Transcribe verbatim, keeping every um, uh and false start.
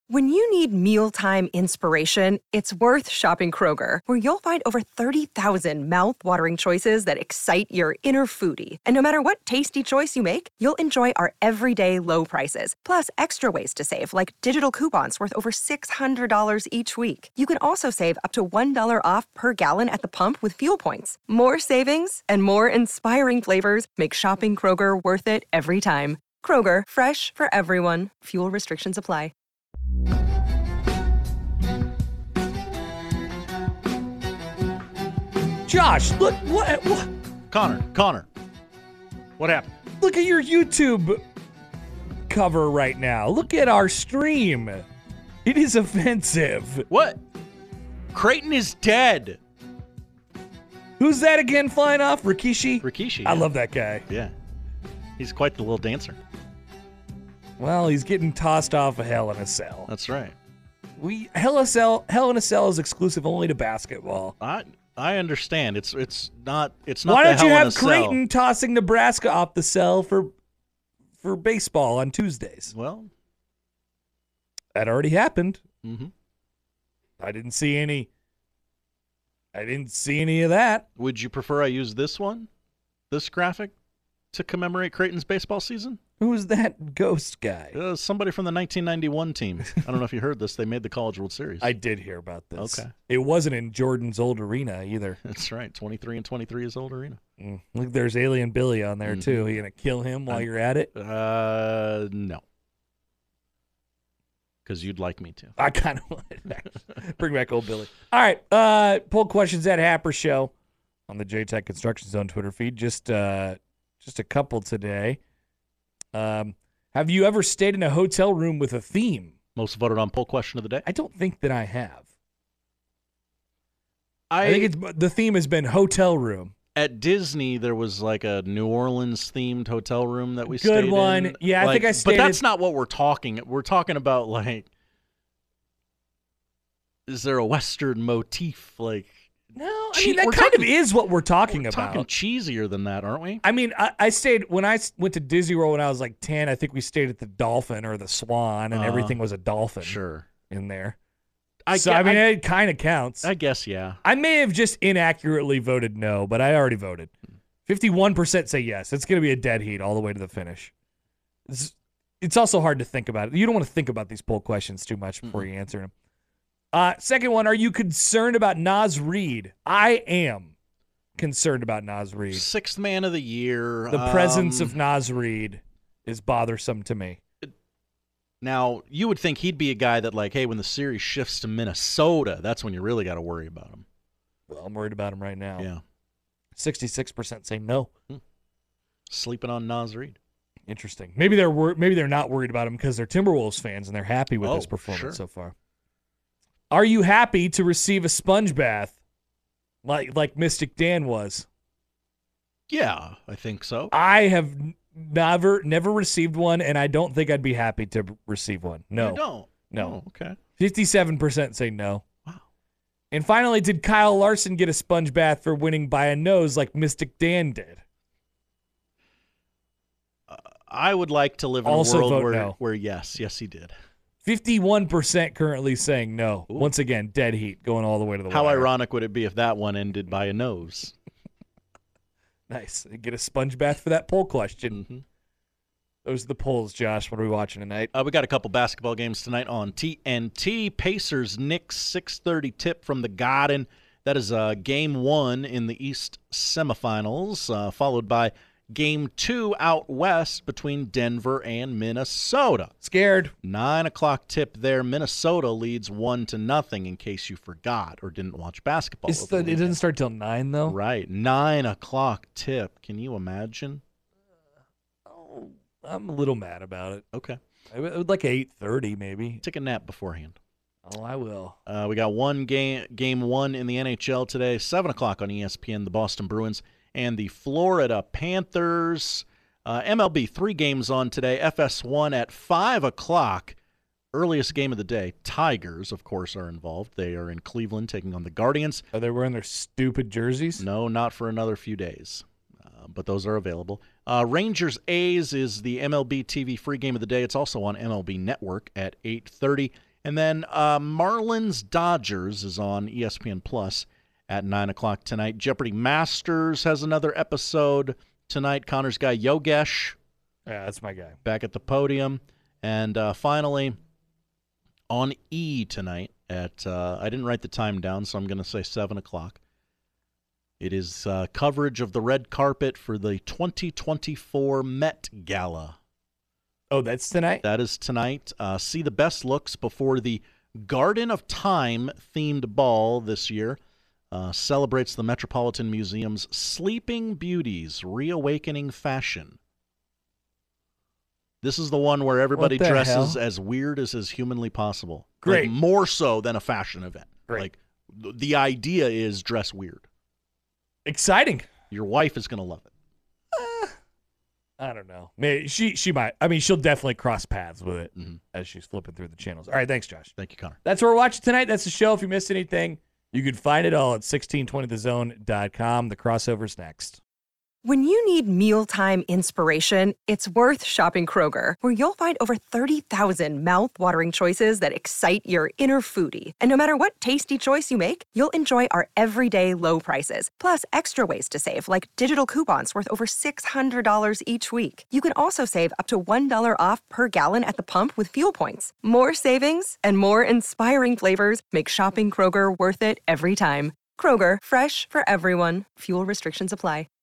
When you need mealtime inspiration, it's worth shopping Kroger, where you'll find over thirty thousand mouth-watering choices that excite your inner foodie. And no matter what tasty choice you make, you'll enjoy our everyday low prices, plus extra ways to save, like digital coupons worth over six hundred dollars each week. You can also save up to one dollar off per gallon at the pump with fuel points. More savings and more inspiring flavors make shopping Kroger worth it every time. Kroger, fresh for everyone. Fuel restrictions apply. Josh, look what, what? Connor, Connor, what happened? Look at your YouTube cover right now. Look at our stream. It is offensive. What? Creighton is dead. Who's that again flying off? Rikishi? Rikishi. I yeah. love that guy. Yeah. He's quite the little dancer. Well, he's getting tossed off a Hell in a Cell. That's right. We Hell in a Cell, Hell in a Cell is exclusive only to basketball. I I understand. It's it's not it's not. Why the don't you Hell in have a Cell. Creighton tossing Nebraska off the cell for for baseball on Tuesdays? Well, that already happened. Mm-hmm. I didn't see any. I didn't see any of that. Would you prefer I use this one, this graphic, to commemorate Creighton's baseball season? Who's that ghost guy? Uh, somebody from the nineteen ninety-one team. I don't know if you heard this. They made the College World Series. I did hear about this. Okay. It wasn't in Jordan's old arena either. That's right. twenty-three and twenty-three is old arena. Mm. Look, there's Alien Billy on there, Mm-hmm. too. Are you going to kill him while I'm, you're at it? Uh, no. Because you'd like me to. I kind of want to bring back old Billy. All right. Uh, poll questions at Happer Show on the J-Tech Construction Zone Twitter feed. Just, uh, just a couple today. Um, have you ever stayed in a hotel room with a theme? Most voted on poll question of the day. I don't think that I have. I, I think it's the theme has been hotel room. At Disney, there was like a New Orleans themed hotel room that we Good stayed one. in. Yeah, I like, think I stayed But that's at- not what we're talking. We're talking about like, is there a Western motif? Like, No, I Che- mean that we're kind talking- of is what we're talking we're about. talking cheesier than that, aren't we? I mean, I, I stayed when I s- went to Disney World when I was like ten. I think we stayed at the Dolphin or the Swan, and Uh, everything was a dolphin Sure. in there. I so gue- I mean, I- it kind of counts. I I, guess, yeah. may have just inaccurately voted no, but I already voted. Fifty-one percent say yes. It's going to be a dead heat all the way to the finish. It's, it's also hard to think about it. You don't want to think about these poll questions too much before Mm-mm. you answer them. Uh, second one: are you concerned about Nas Reed? I am concerned about Nas Reed. Sixth man of the year. The presence um, of Nas Reed is bothersome to me. Now, you would think he'd be a guy that, like, hey, when the series shifts to Minnesota, that's when you really got to worry about him. Well, I'm worried about him right now. Yeah. sixty-six percent say no. Sleeping on Nas Reed. Interesting. Maybe they're wor- maybe they're not worried about him because they're Timberwolves fans and they're happy with Oh, his performance sure. so far. Are you happy to receive a sponge bath like like Mystic Dan was? Yeah, I think so. I have n- never never received one, and I don't think I'd be happy to receive one. No. You don't? No. Oh, okay. fifty-seven percent say no. Wow. And finally, did Kyle Larson get a sponge bath for winning by a nose like Mystic Dan did? Uh, I would like to live in Also a world vote where, no. where, yes, yes, he did. fifty-one percent currently saying no. Ooh. Once again, dead heat going all the way to the How wire. ironic would it be if that one ended by a nose? Nice. Get a sponge bath for that poll question. Mm-hmm. Those are the polls, Josh. What are we watching tonight? Uh, we got a couple basketball games tonight on T N T. Pacers, Knicks, six thirty tip from the Garden. That is uh, game one in the East semifinals, uh, followed by game two out west between Denver and Minnesota. Scared. Nine o'clock tip there. Minnesota leads one to nothing. In case you forgot or didn't watch basketball. It's over the, the it doesn't weekend. start till nine, though. Right, nine o'clock tip. Can you imagine? Oh, I'm a little mad about it. Okay, I would I would like eight thirty, maybe. take a nap beforehand. Oh, I will. Uh, we got one game, game one in the N H L today, seven o'clock on E S P N. The Boston Bruins and the Florida Panthers. Uh, M L B three games on today. F S one at five o'clock. Earliest game of the day. Tigers, of course, are involved. They are in Cleveland taking on the Guardians. Are they wearing their stupid jerseys? No, not for another few days, uh, but those are available. Uh, Rangers A's is the M L B T V free game of the day. It's also on M L B Network at eight thirty. And then uh, Marlins Dodgers is on E S P N Plus at nine o'clock tonight. Jeopardy Masters has another episode tonight. Connor's guy Yogesh. Yeah, that's my guy. Back at the podium. And uh, finally, on E tonight at, uh, I didn't write the time down, so I'm going to say seven o'clock. It is uh, coverage of the red carpet for the twenty twenty-four Met Gala. Oh, that's tonight? That is tonight. Uh, see the best looks before the Garden of Time themed ball this year. Uh, celebrates the Metropolitan Museum's Sleeping Beauties Reawakening Fashion. This is the one where everybody dresses hell? as weird as is humanly possible. Great. Like, more so than a fashion event. Great. Like th- the idea is dress weird. Exciting. Your wife is going to love it. Uh, I don't know. Maybe she she might. I mean, she'll definitely cross paths with it mm-hmm. as she's flipping through the channels. All right, thanks, Josh. Thank you, Connor. That's what we're watching tonight. That's the show. If you missed anything, you can find it all at sixteen twenty the zone dot com. The crossover's next. When you need mealtime inspiration, it's worth shopping Kroger, where you'll find over thirty thousand mouth-watering choices that excite your inner foodie. And no matter what tasty choice you make, you'll enjoy our everyday low prices, plus extra ways to save, like digital coupons worth over six hundred dollars each week. You can also save up to one dollar off per gallon at the pump with fuel points. More savings and more inspiring flavors make shopping Kroger worth it every time. Kroger, fresh for everyone. Fuel restrictions apply.